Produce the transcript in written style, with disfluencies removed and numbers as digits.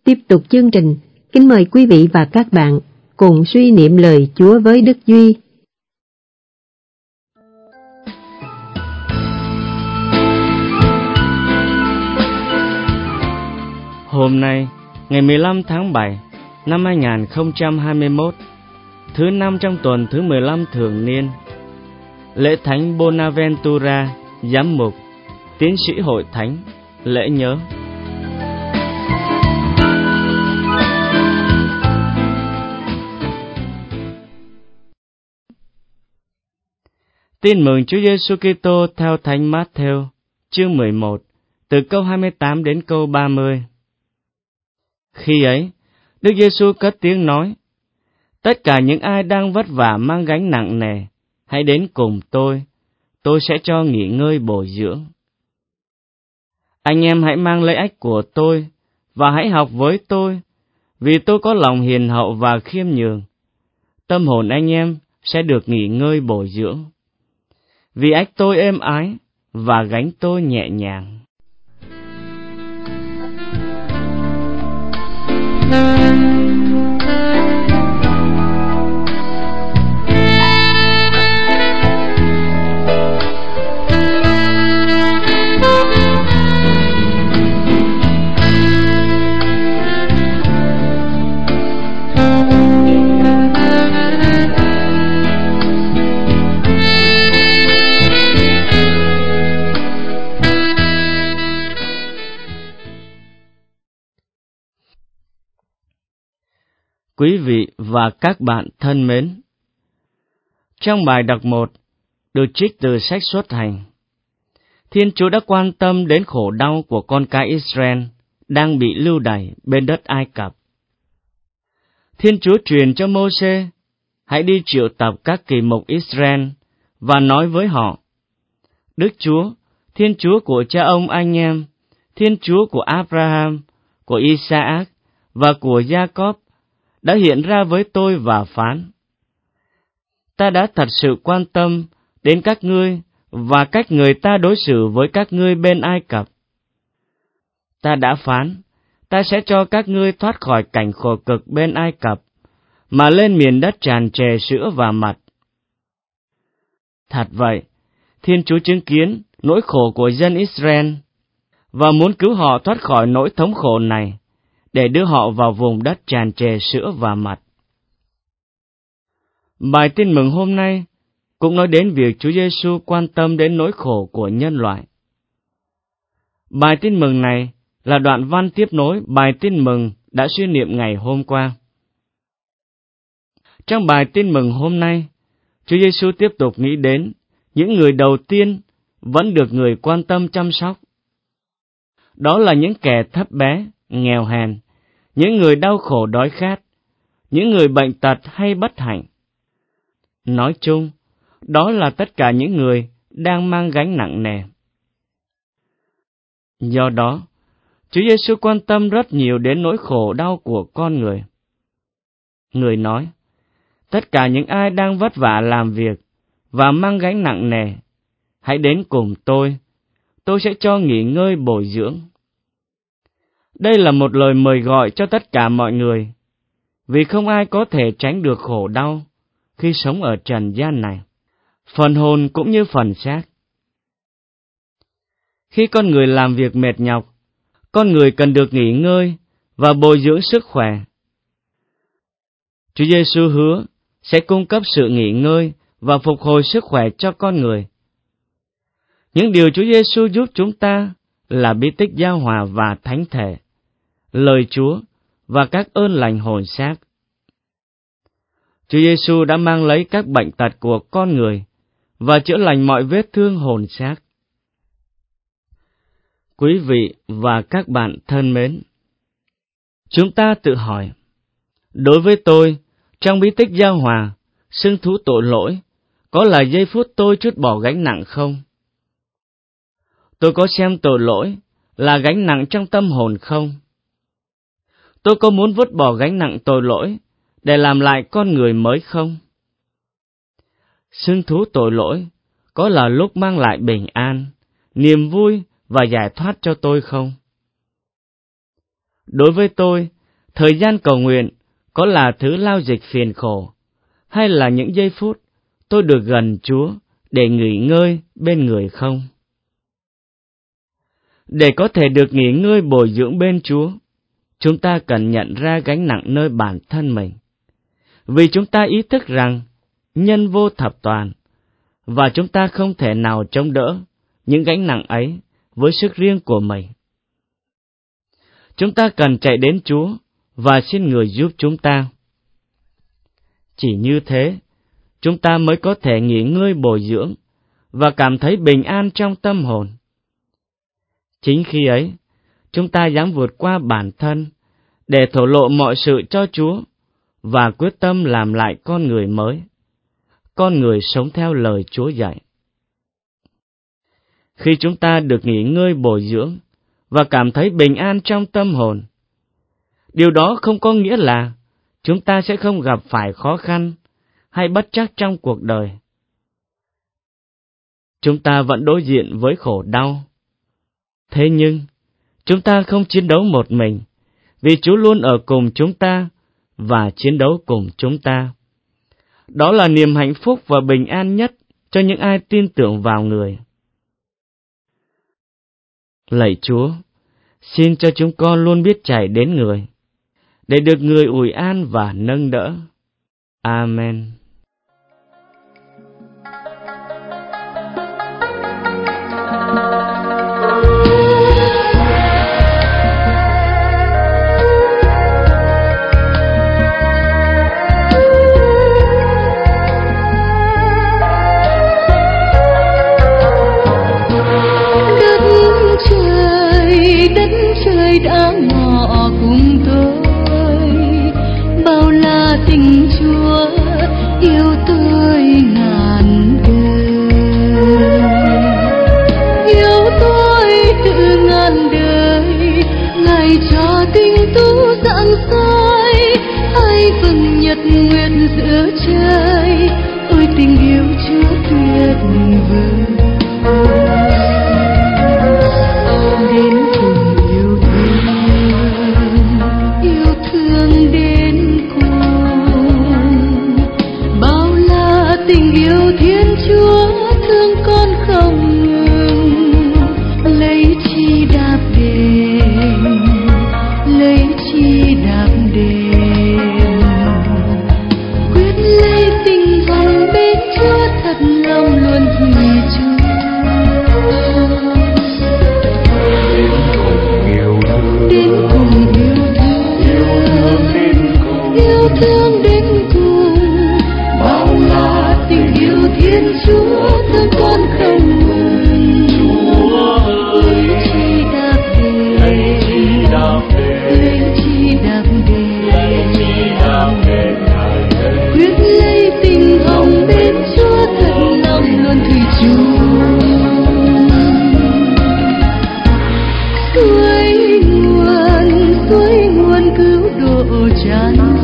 Tiếp tục chương trình, kính mời quý vị và các bạn cùng suy niệm lời Chúa với Đức Duy. Hôm nay, ngày 15 tháng 7 năm 2021, thứ năm trong tuần thứ 15 thường niên, lễ Thánh Bonaventura, giám mục, tiến sĩ hội thánh, lễ nhớ. Tin mừng Chúa Giêsu Kitô theo Thánh Mát-thêu, chương 11, từ câu 28 đến câu 30. Khi ấy, Đức Giêsu cất tiếng nói: Tất cả những ai đang vất vả mang gánh nặng nề, hãy đến cùng tôi sẽ cho nghỉ ngơi bồi dưỡng. Anh em hãy mang lấy ách của tôi, và hãy học với tôi, vì tôi có lòng hiền hậu và khiêm nhường. Tâm hồn anh em sẽ được nghỉ ngơi bồi dưỡng. Vì ách tôi êm ái, và gánh tôi nhẹ nhàng. Quý vị và các bạn thân mến, trong bài đọc 1 được trích từ sách Xuất Hành, Thiên Chúa đã quan tâm đến khổ đau của con cái Israel đang bị lưu đày bên đất Ai Cập. Thiên Chúa truyền cho Mô-sê: hãy đi triệu tập các kỳ mục Israel và nói với họ: Đức Chúa, Thiên Chúa của cha ông anh em, Thiên Chúa của Abraham, của Isaac và của Jacob đã hiện ra với tôi và phán: Ta đã thật sự quan tâm đến các ngươi và cách người ta đối xử với các ngươi bên Ai Cập. Ta đã phán, ta sẽ cho các ngươi thoát khỏi cảnh khổ cực bên Ai Cập, mà lên miền đất tràn trề sữa và mật. Thật vậy, Thiên Chúa chứng kiến nỗi khổ của dân Israel và muốn cứu họ thoát khỏi nỗi thống khổ này, để đưa họ vào vùng đất tràn trề sữa và mật. Bài tin mừng hôm nay cũng nói đến việc Chúa Giêsu quan tâm đến nỗi khổ của nhân loại. Bài tin mừng này là đoạn văn tiếp nối bài tin mừng đã suy niệm ngày hôm qua. Trong bài tin mừng hôm nay, Chúa Giêsu tiếp tục nghĩ đến những người đầu tiên vẫn được người quan tâm chăm sóc. Đó là những kẻ thấp bé, nghèo hèn, những người đau khổ đói khát, những người bệnh tật hay bất hạnh. Nói chung, đó là tất cả những người đang mang gánh nặng nề. Do đó, Chúa Giêsu quan tâm rất nhiều đến nỗi khổ đau của con người. Người nói: tất cả những ai đang vất vả làm việc và mang gánh nặng nề, hãy đến cùng tôi sẽ cho nghỉ ngơi bồi dưỡng. Đây là một lời mời gọi cho tất cả mọi người, vì không ai có thể tránh được khổ đau khi sống ở trần gian này, phần hồn cũng như phần xác. Khi con người làm việc mệt nhọc, con người cần được nghỉ ngơi và bồi dưỡng sức khỏe. Chúa Giêsu hứa sẽ cung cấp sự nghỉ ngơi và phục hồi sức khỏe cho con người. Những điều Chúa Giêsu giúp chúng ta là bí tích giao hòa và thánh thể, lời Chúa và các ơn lành hồn xác. Chúa Giêsu đã mang lấy các bệnh tật của con người và chữa lành mọi vết thương hồn xác. Quý vị và các bạn thân mến, chúng ta tự hỏi, đối với tôi, trong bí tích giao hòa, xưng thú tội lỗi, có là giây phút tôi trút bỏ gánh nặng không? Tôi có xem tội lỗi là gánh nặng trong tâm hồn không? Tôi có muốn vứt bỏ gánh nặng tội lỗi để làm lại con người mới không? Xưng thú tội lỗi có là lúc mang lại bình an, niềm vui và giải thoát cho tôi không? Đối với tôi Thời gian cầu nguyện có là thứ lao dịch phiền khổ, hay là những giây phút tôi được gần Chúa để nghỉ ngơi bên người không? Để có thể được nghỉ ngơi bồi dưỡng bên Chúa, chúng ta cần nhận ra gánh nặng nơi bản thân mình. Vì chúng ta ý thức rằng nhân vô thập toàn, và chúng ta không thể nào chống đỡ những gánh nặng ấy với sức riêng của mình. Chúng ta cần chạy đến Chúa và xin Người giúp chúng ta. Chỉ như thế, chúng ta mới có thể nghỉ ngơi bồi dưỡng và cảm thấy bình an trong tâm hồn. Chính khi ấy, chúng ta dám vượt qua bản thân để thổ lộ mọi sự cho Chúa và quyết tâm làm lại con người mới, con người sống theo lời Chúa dạy. Khi chúng ta được nghỉ ngơi bồi dưỡng và cảm thấy bình an trong tâm hồn, điều đó không có nghĩa là chúng ta sẽ không gặp phải khó khăn hay bất trắc trong cuộc đời. Chúng ta vẫn đối diện với khổ đau. Thế nhưng, chúng ta không chiến đấu một mình, vì Chúa luôn ở cùng chúng ta và chiến đấu cùng chúng ta. Đó là niềm hạnh phúc và bình an nhất cho những ai tin tưởng vào Người. Lạy Chúa, xin cho chúng con luôn biết chạy đến Người, để được Người ủi an và nâng đỡ. Amen. Đất trời đã ngọ cùng tôi, bao la tình Chúa yêu tôi ngàn đời, yêu tôi từ ngàn đời. Ngài cho tình tu rạng soi, ai vầng nhật nguyệt giữa trời. Ôi tình yêu Chúa tuyệt vời, tình yêu Thiên Chúa thương con không ngừng. Lấy chi đạp đền, lấy chi đạp đền, quyết lấy tình hằng bên Chúa thật lòng luôn vì Chúa. Đến cùng yêu thương đến cùng, bao la tình yêu Thiên Chúa thương con không ngừng. Lấy chi đạp đền, lấy chi đạp đền, quyết lấy tình hồng bên Chúa thật lòng luôn thủy chung. Suối nguồn cứu độ tràn